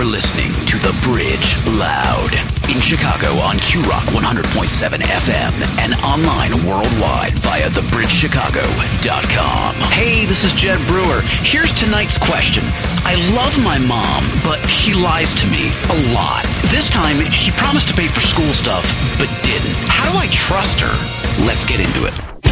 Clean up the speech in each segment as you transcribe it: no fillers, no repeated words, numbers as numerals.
You're listening to The Bridge Loud in Chicago on Q-Rock 100.7 FM and online worldwide via thebridgechicago.com. Hey, this is Jed Brewer. Here's tonight's question. I love my mom, but she lies to me a lot. This time, she promised to pay for school stuff, but didn't. How do I trust her? Let's get into it.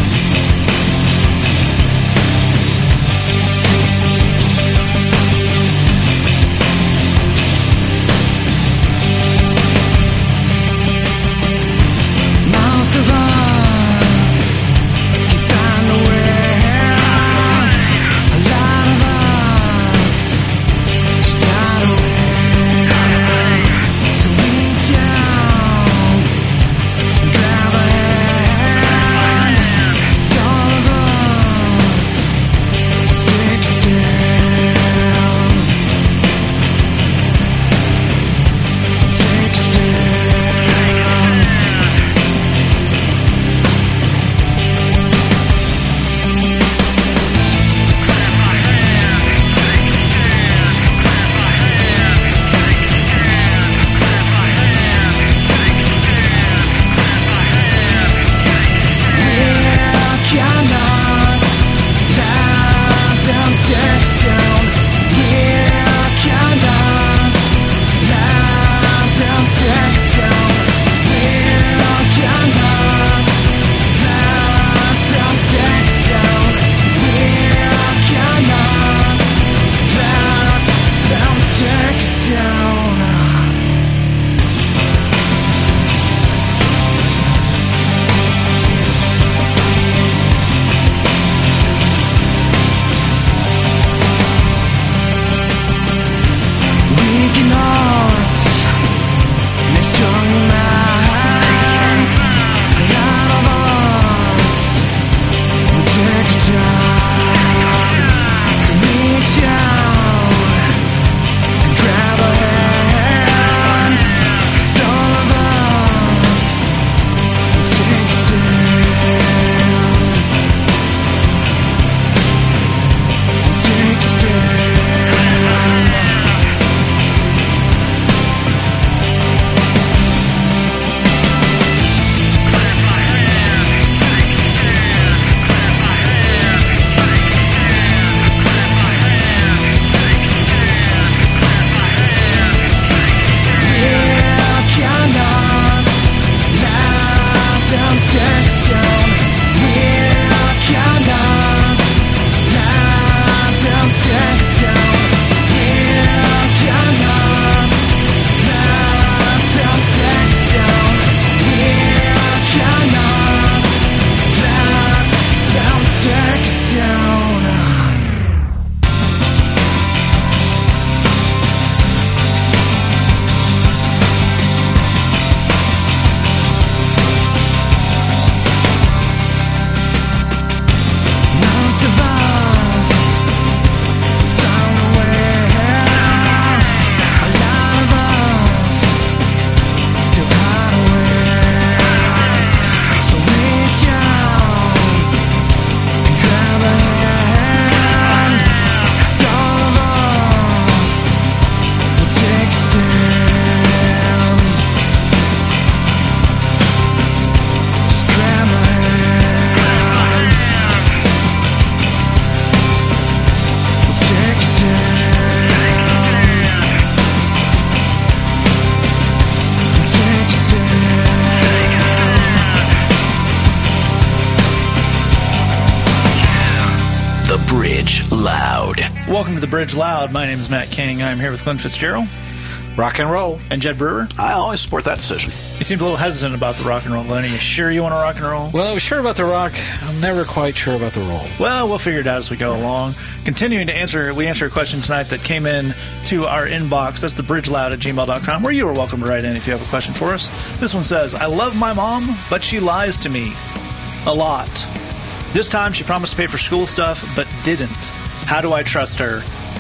Welcome to The Bridge Loud. My name is Matt King. I'm here with Glenn Fitzgerald. Rock and roll. And Jed Brewer. I always support that decision. You seemed a little hesitant about the rock and roll, Glenn. Are you sure you want to rock and roll? Well, I was sure about the rock. I'm never quite sure about the roll. Well, we'll figure it out as we go along. Continuing to answer, we answer a question tonight that came in to our inbox. That's thebridgeloud@gmail.com, where you are welcome to write in if you have a question for us. This one says, I love my mom, but she lies to me a lot. This time she promised to pay for school stuff, but didn't. How do I trust her?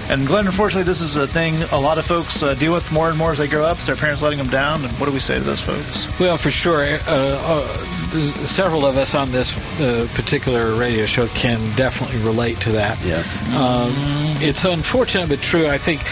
And Glenn, unfortunately, this is a thing a lot of folks deal with more and more as they grow up. Is their parents letting them down? And what do we say to those folks? Well, for sure. Several of us on this particular radio show can definitely relate to that. Yeah. It's unfortunate but true. I think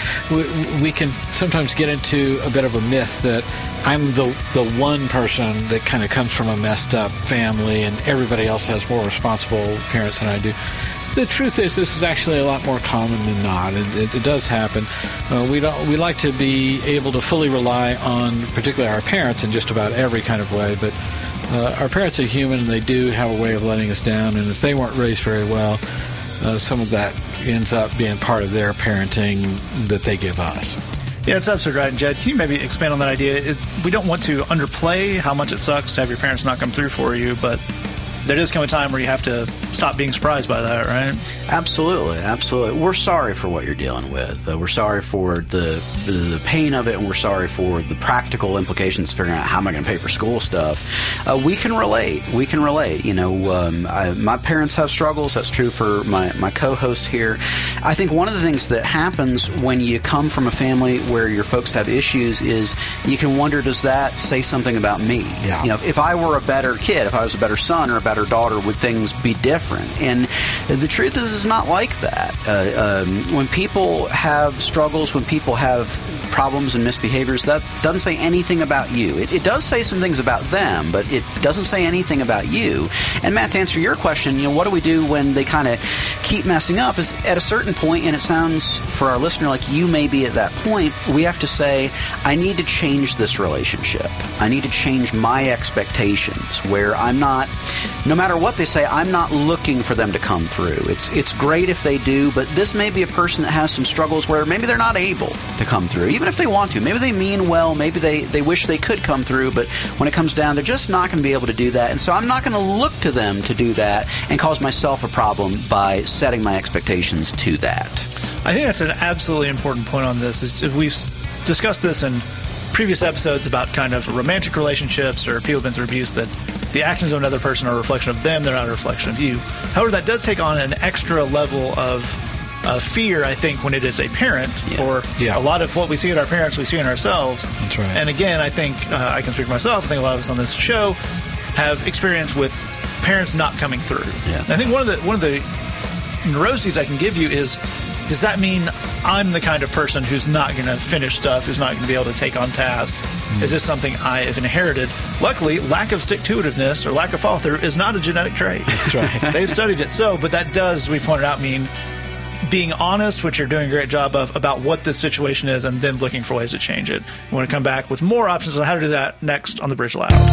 we can sometimes get into a bit of a myth that I'm the one person that kind of comes from a messed up family and everybody else has more responsible parents than I do. The truth is, this is actually a lot more common than not. It does happen. We like to be able to fully rely on, particularly our parents, in just about every kind of way. But our parents are human, and they do have a way of letting us down. And if they weren't raised very well, some of that ends up being part of their parenting that they give us. Yeah, it's absolutely right. And Jed, can you maybe expand on that idea? We don't want to underplay how much it sucks to have your parents not come through for you, but there does come a time where you have to stop being surprised by that, right? Absolutely. We're sorry for what you're dealing with. We're sorry for the pain of it, and we're sorry for the practical implications of figuring out how am I going to pay for school stuff. We can relate. You know, my parents have struggles. That's true for my co-hosts here. I think one of the things that happens when you come from a family where your folks have issues is you can wonder, does that say something about me? Yeah. You know, if I were a better kid, if I was a better son or a better daughter, would things be different? And the truth is, it's not like that. When people have struggles, when people have problems and misbehaviors, that doesn't say anything about you. It does say some things about them, but it doesn't say anything about you. And Matt, to answer your question, you know, what do we do when they kind of keep messing up? Is at a certain point, and it sounds for our listener like you may be at that point, we have to say, I need to change this relationship. I need to change my expectations where I'm not, no matter what they say, I'm not looking for them to come through. It's great if they do, but this may be a person that has some struggles where maybe they're not able to come through, even if they want to. Maybe they mean well, maybe they wish they could come through, but when it comes down, they're just not going to be able to do that. And so I'm not going to look to them to do that and cause myself a problem by setting my expectations to that. I think that's an absolutely important point on this. We've discussed this in previous episodes about kind of romantic relationships or people who've been through abuse, that the actions of another person are a reflection of them, they're not a reflection of you. However, that does take on an extra level of fear, I think, when it is a parent. For a lot of what we see in our parents, we see in ourselves. That's right. And again, I think I can speak for myself. I think a lot of us on this show have experience with parents not coming through. Yeah. And I think one of the neuroses I can give you is, does that mean I'm the kind of person who's not going to finish stuff, who's not going to be able to take on tasks? Is this something I have inherited? Luckily, lack of stick-to-itiveness or lack of follow-through is not a genetic trait. That's right. They've studied it. But that does, we pointed out, mean being honest, which you're doing a great job of, about what this situation is, and then looking for ways to change it. We want to come back with more options on how to do that next on The Bridge Loud.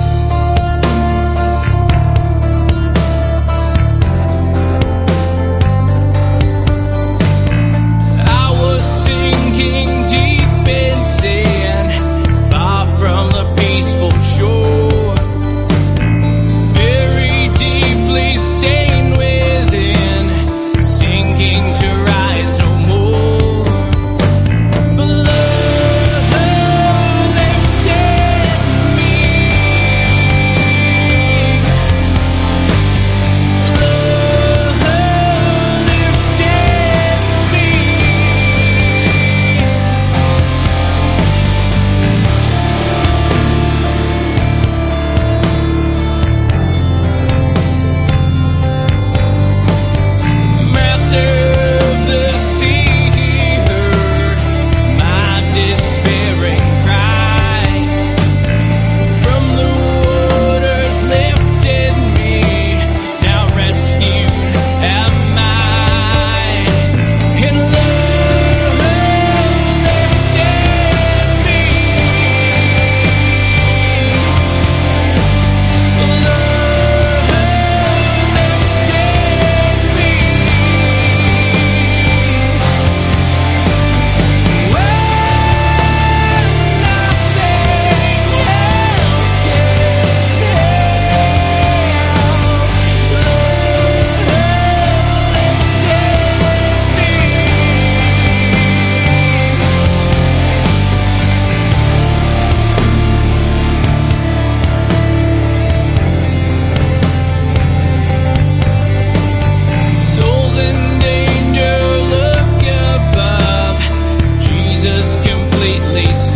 Sinking deep in sin, far from the peaceful shore, very deeply stained within, sinking to rise no more. But love lifted me.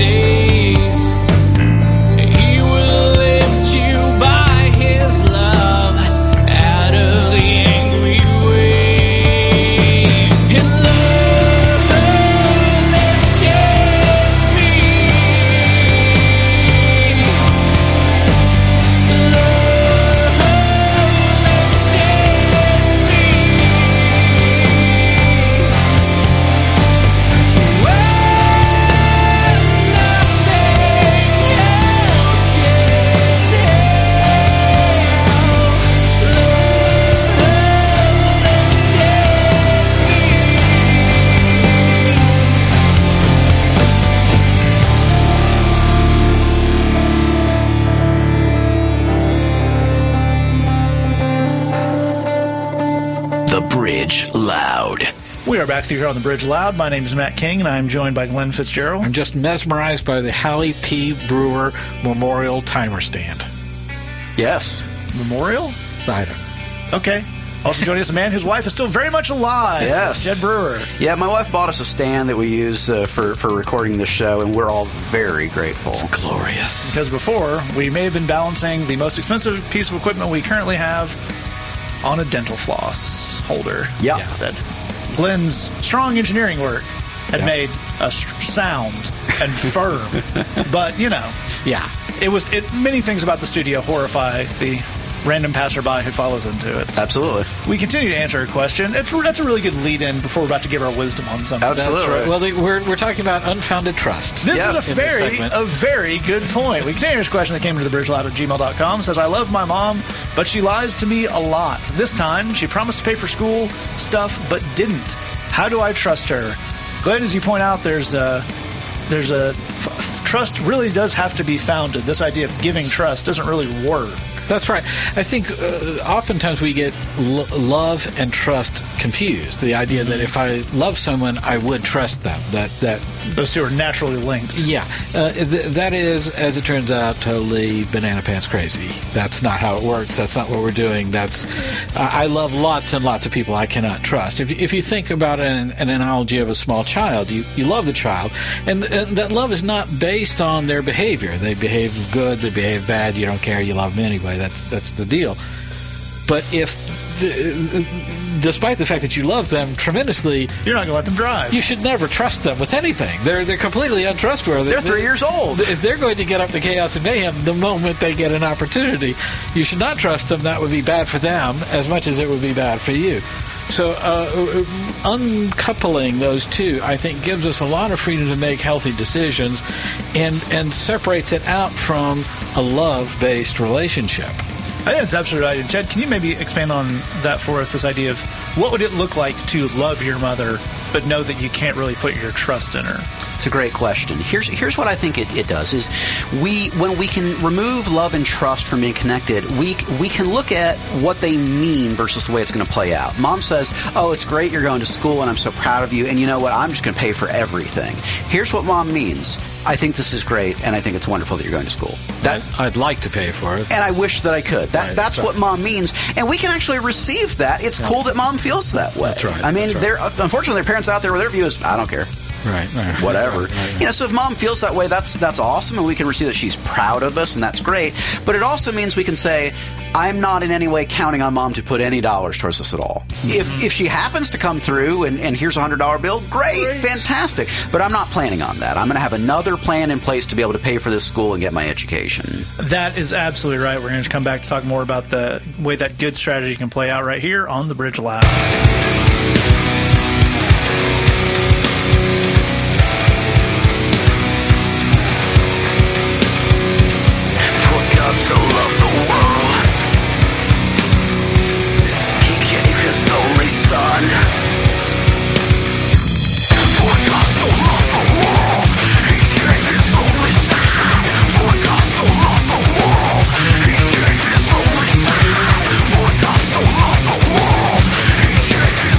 saves. He will lift you by his love out of the angry waves. And love lifted me. Love lifted me. When nothing else can help, The Bridge Loud. We are back here on the Bridge Loud. My name is Matt King, and I'm joined by Glenn Fitzgerald. I'm just mesmerized by the Hallie P. Brewer Memorial Timer Stand. Yes. Memorial? I don't know. Okay. Also joining us, a man whose wife is still very much alive. Yes. Jed Brewer. Yeah, my wife bought us a stand that we use for recording this show, and we're all very grateful. Glorious. Because before, we may have been balancing the most expensive piece of equipment we currently have on a dental floss holder. Yeah. That Glenn's strong engineering work had made us sound and firm. But, you know, Yeah. many things about the studio horrify the random passerby who follows into it. Absolutely. We continue to answer a question. That's a really good lead-in before we're about to give our wisdom on something. Absolutely. That's right. Well, we're talking about unfounded trust. This Yes. is In this segment. a very good point. We continue this question that came into thebridgeloud@gmail.com. Says, I love my mom, but she lies to me a lot. This time, she promised to pay for school stuff, but didn't. How do I trust her? Glenn, as you point out, trust really does have to be founded. This idea of giving trust doesn't really work. That's right. I think oftentimes we get love and trust confused. The idea that if I love someone, I would trust them. That Those two are naturally linked. yeah, that is, as it turns out, totally banana pants crazy. That's not how it works. That's not what we're doing. I love lots and lots of people I cannot trust. If you think about an analogy of a small child, you love the child, and that love is not based on their behavior. They behave good, they behave bad, you don't care, you love them anyway. That's the deal. But despite the fact that you love them tremendously, You're not going to let them drive. you should never trust them with anything. They're completely untrustworthy. They're 3 years old. They're going to get up to chaos and mayhem the moment they get an opportunity. You should not trust them. That would be bad for them as much as it would be bad for you. So uncoupling those two, I think, gives us a lot of freedom to make healthy decisions and separates it out from a love-based relationship. I think that's absolutely right. And Jed, can you maybe expand on that for us, this idea of what would it look like to love your mother but know that you can't really put your trust in her? It's a great question. Here's what I think it does is when we can remove love and trust from being connected, we can look at what they mean versus the way it's going to play out. Mom says, oh, it's great you're going to school and I'm so proud of you, and you know what, I'm just going to pay for everything. Here's what Mom means. I think this is great, and I think it's wonderful that you're going to school. I'd like to pay for it. And I wish that I could. That's right. what Mom means. And we can actually receive that. It's cool that Mom feels that way. That's right. I mean, That's right. unfortunately, there are parents out there where their view is, I don't care. Right. Whatever. Right. You know, so if Mom feels that way, that's awesome, and we can receive that she's proud of us, and that's great. But it also means we can say, I'm not in any way counting on Mom to put any dollars towards this at all. If she happens to come through and here's a $100 bill, great, fantastic. But I'm not planning on that. I'm going to have another plan in place to be able to pay for this school and get my education. That is absolutely right. We're going to come back to talk more about the way that good strategy can play out right here on The Bridge Loud. So loved the world, he gave his only son. For God so loved the world, he gave his only son. For God so loved the world, he gave his only son. For God so loved the world, he gave his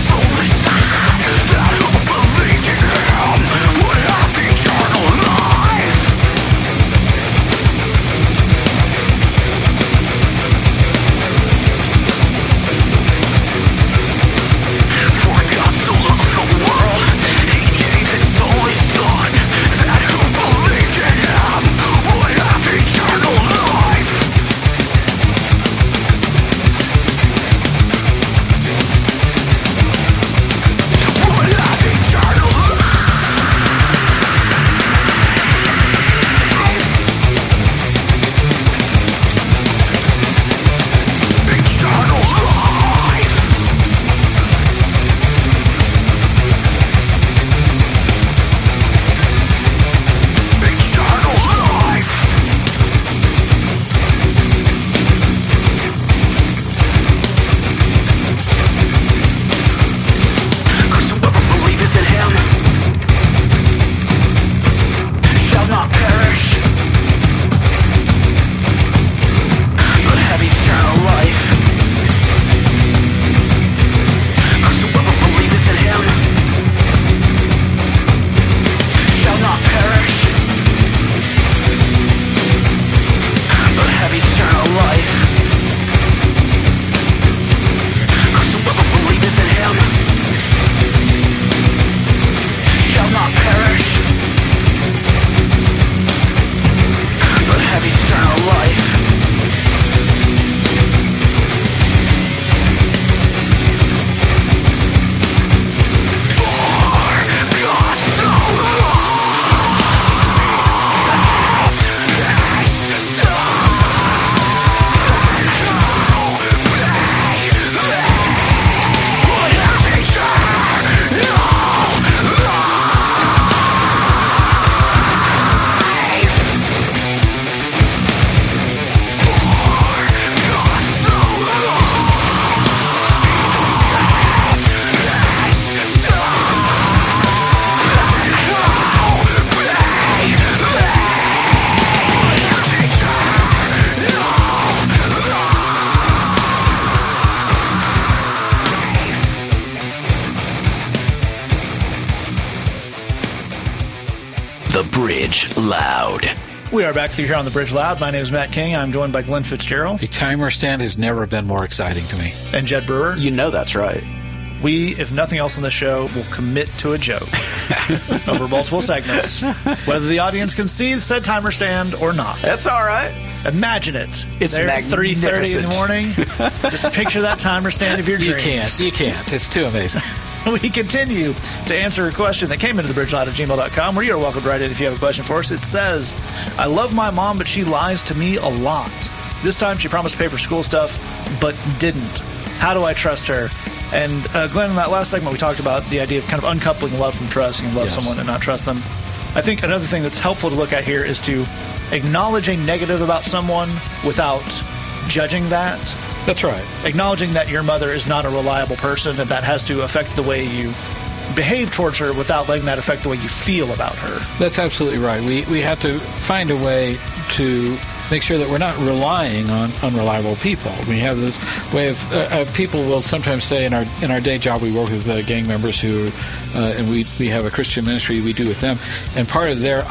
Bridge Loud. We are back with you here on the Bridge Loud. My name is Matt King. I'm joined by Glenn Fitzgerald. A timer stand has never been more exciting to me. And Jed Brewer. You know that's right. We, if nothing else on the show, will commit to a joke over multiple segments, whether the audience can see said timer stand or not. That's all right. Imagine it. It's there at 3:30 in the morning. Just picture that timer stand of your dreams. You can't. It's too amazing. We continue to answer a question that came into the bridgeloud@gmail.com, where you're welcome to write it if you have a question for us. It says, I love my mom, but she lies to me a lot. This time she promised to pay for school stuff, but didn't. How do I trust her? And Glenn, in that last segment, we talked about the idea of kind of uncoupling love from trust. You can love someone and not trust them. I think another thing that's helpful to look at here is to acknowledge a negative about someone without judging that. That's right. Acknowledging that your mother is not a reliable person and that has to affect the way you behave towards her without letting that affect the way you feel about her. That's absolutely right. We have to find a way to make sure that we're not relying on unreliable people. We have this way of people will sometimes say in our day job we work with gang members who and we have a Christian ministry we do with them, and part of their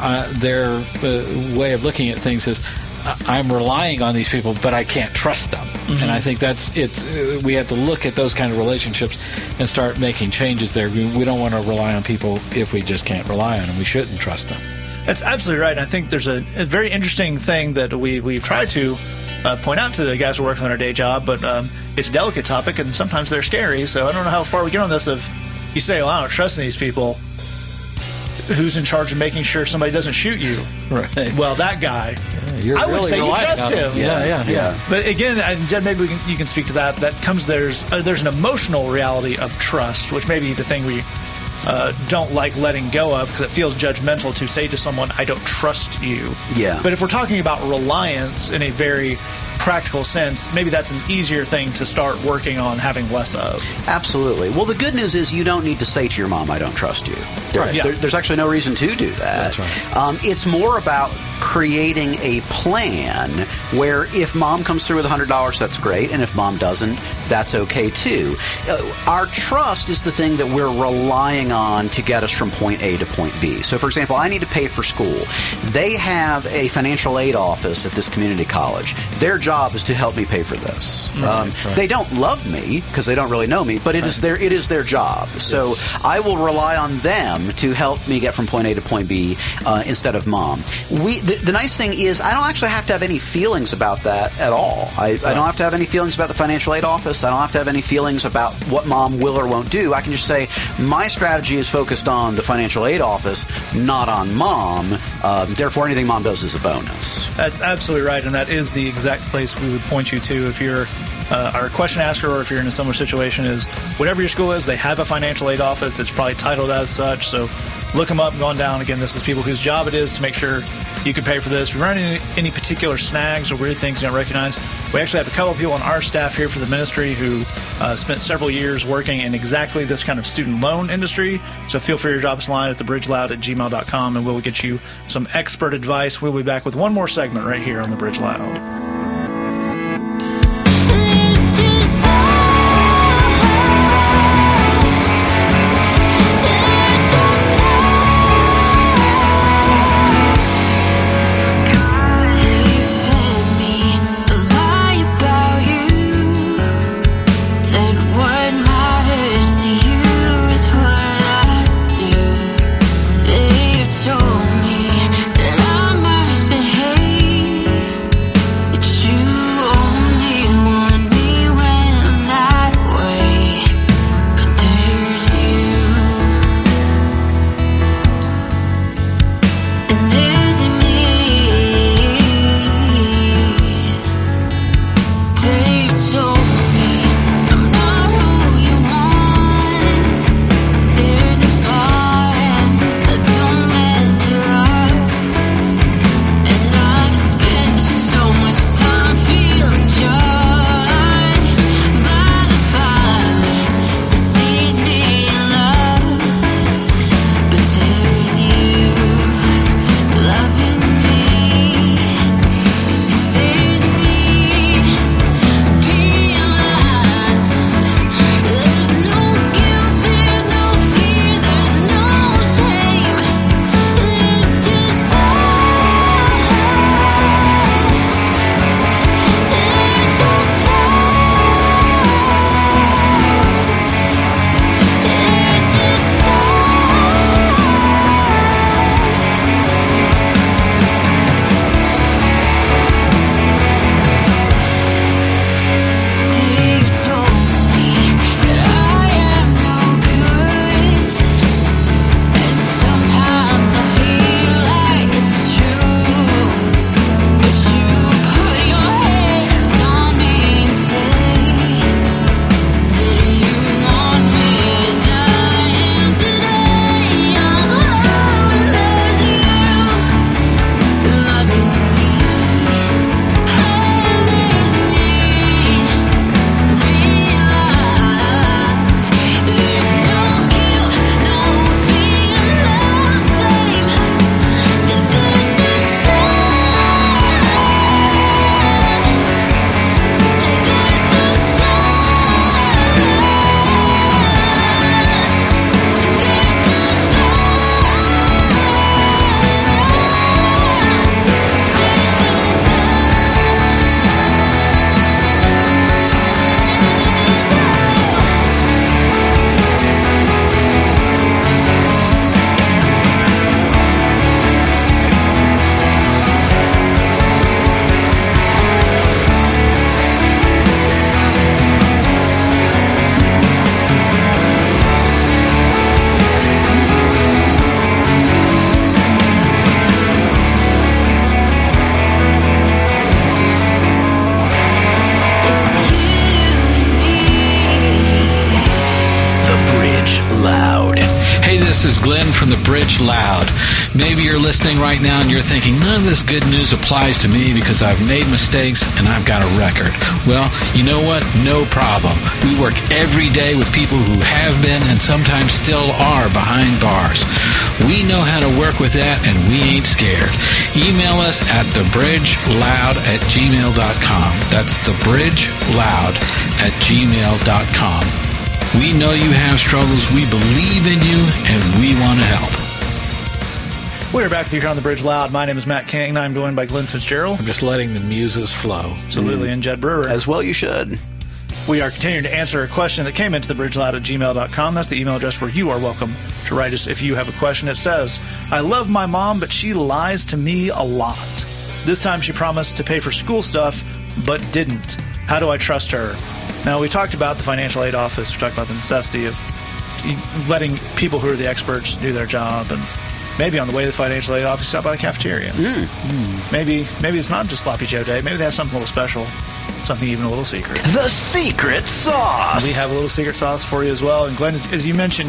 way of looking at things is I'm relying on these people, but I can't trust them. Mm-hmm. And I think we have to look at those kind of relationships and start making changes there. We don't want to rely on people if we just can't rely on them. We shouldn't trust them. That's absolutely right. I think there's a very interesting thing that we try to point out to the guys who work on our day job, but it's a delicate topic, and sometimes they're scary. So I don't know how far we get on this. If you say, well, I don't trust these people, who's in charge of making sure somebody doesn't shoot you? Right. Well, that guy. Yeah, I would say you trust him. Yeah. But again, and Jed, maybe you can speak to that. That comes there's an emotional reality of trust, which may be the thing we don't like letting go of because it feels judgmental to say to someone, I don't trust you. Yeah. But if we're talking about reliance in a very practical sense, maybe that's an easier thing to start working on having less of. Absolutely. Well, the good news is you don't need to say to your mom, I don't trust you. There's actually no reason to do that. That's right. It's more about creating a plan where if mom comes through with $100, that's great, and if mom doesn't, that's okay too. Our trust is the thing that we're relying on to get us from point A to point B. So, for example, I need to pay for school. They have a financial aid office at this community college. Their job is to help me pay for this. Right. They don't love me because they don't really know me, but it is their job. So I will rely on them to help me get from point A to point B instead of mom. The nice thing is I don't actually have to have any feelings about that at all. I don't have to have any feelings about the financial aid office. I don't have to have any feelings about what mom will or won't do. I can just say my strategy is focused on the financial aid office, not on mom. Therefore, anything mom does is a bonus. That's absolutely right, and that is the exact place we would point you to if you're our question asker or if you're in a similar situation is whatever your school is, they have a financial aid office. It's probably titled as such, so look them up, go on down. Again, this is people whose job it is to make sure you can pay for this. If you run into any particular snags or weird things you don't recognize, we actually have a couple of people on our staff here for the ministry who spent several years working in exactly this kind of student loan industry. So feel free to drop us a line at thebridgeloud@gmail.com and we'll get you some expert advice. We'll be back with one more segment right here on The Bridge Loud. This is Glenn from the Bridge Loud. Maybe you're listening right now and you're thinking, none of this good news applies to me because I've made mistakes and I've got a record. Well, you know what? No problem. We work every day with people who have been and sometimes still are behind bars. We know how to work with that and we ain't scared. Email us at thebridgeloud@gmail.com. That's thebridgeloud@gmail.com. We know you have struggles. We believe in you, and we want to help. We're back with you here on the Bridge Loud. My name is Matt King, and I'm joined by Glenn Fitzgerald. I'm just letting the muses flow. Absolutely, and Jed Brewer. As well you should. We are continuing to answer a question that came into the bridgeloud@gmail.com. That's the email address where you are welcome to write us if you have a question. It says, I love my mom, but she lies to me a lot. This time she promised to pay for school stuff, but didn't. How do I trust her? Now, we talked about the financial aid office. We talked about the necessity of letting people who are the experts do their job. And maybe on the way to the financial aid office, stop by the cafeteria. Maybe it's not just Sloppy Joe Day. Maybe they have something a little special, something even a little secret. The secret sauce. We have a little secret sauce for you as well. And Glenn, as you mentioned,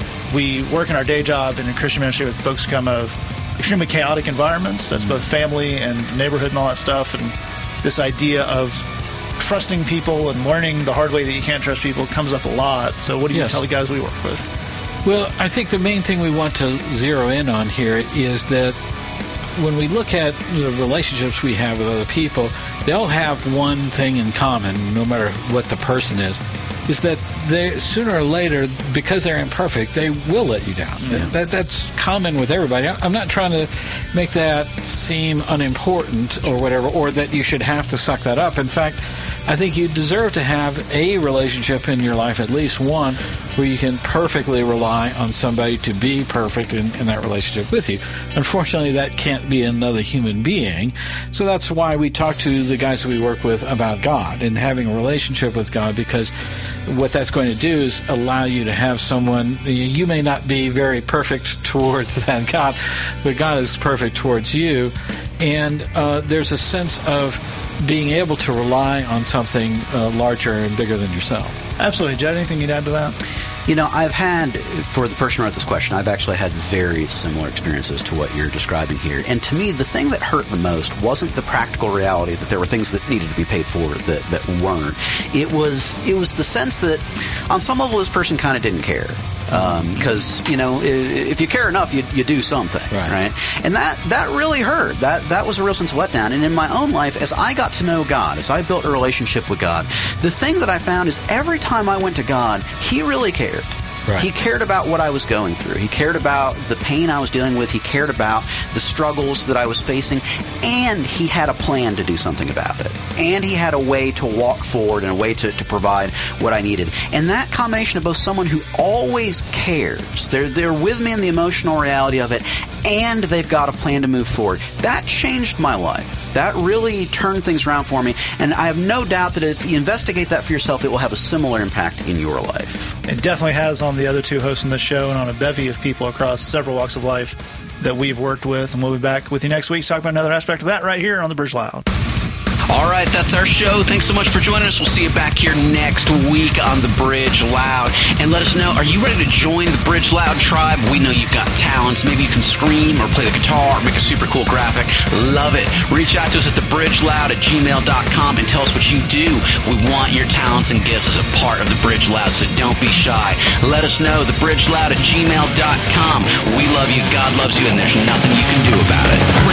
we work in our day job and in Christian ministry with folks who come out of extremely chaotic environments. That's both family and neighborhood and all that stuff. And this idea of trusting people and learning the hard way that you can't trust people comes up a lot. So what do you tell the guys we work with? Well, I think the main thing we want to zero in on here is that when we look at the relationships we have with other people, they all have one thing in common, no matter what the person is that they sooner or later, because they're imperfect, they will let you down. Yeah. That's common with everybody. I'm not trying to make that seem unimportant or whatever, or that you should have to suck that up. In fact, I think you deserve to have a relationship in your life, at least one, where you can perfectly rely on somebody to be perfect in that relationship with you. Unfortunately, that can't be another human being. So that's why we talk to the guys that we work with about God and having a relationship with God, because what that's going to do is allow you to have someone. You may not be very perfect towards that God, but God is perfect towards you. And there's a sense of being able to rely on something larger and bigger than yourself. Absolutely. Jed, anything you'd add to that? You know, I've had, for the person who wrote this question, I've actually had very similar experiences to what you're describing here. And to me, the thing that hurt the most wasn't the practical reality that there were things that needed to be paid for that weren't. It was the sense that on some level this person kind of didn't care. Because, you know, if you care enough, you do something, right? And that really hurt. That was a real sense of letdown. And in my own life, as I got to know God, as I built a relationship with God, the thing that I found is every time I went to God, He really cared. Right. He cared about what I was going through. He cared about the pain I was dealing with. He cared about the struggles that I was facing. And He had a plan to do something about it. And He had a way to walk forward and a way to provide what I needed. And that combination of both someone who always cares, they're with me in the emotional reality of it, and they've got a plan to move forward, that changed my life. That really turned things around for me. And I have no doubt that if you investigate that for yourself, it will have a similar impact in your life. It definitely has on the other two hosts in the show and on a bevy of people across several walks of life that we've worked with. And we'll be back with you next week to talk about another aspect of that right here on the Bridge Loud. All right, that's our show. Thanks so much for joining us. We'll see you back here next week on The Bridge Loud. And let us know, are you ready to join the Bridge Loud tribe? We know you've got talents. Maybe you can scream or play the guitar or make a super cool graphic. Love it. Reach out to us at thebridgeloud@gmail.com and tell us what you do. We want your talents and gifts as a part of The Bridge Loud, so don't be shy. Let us know, thebridgeloud@gmail.com. We love you, God loves you, and there's nothing you can do about it.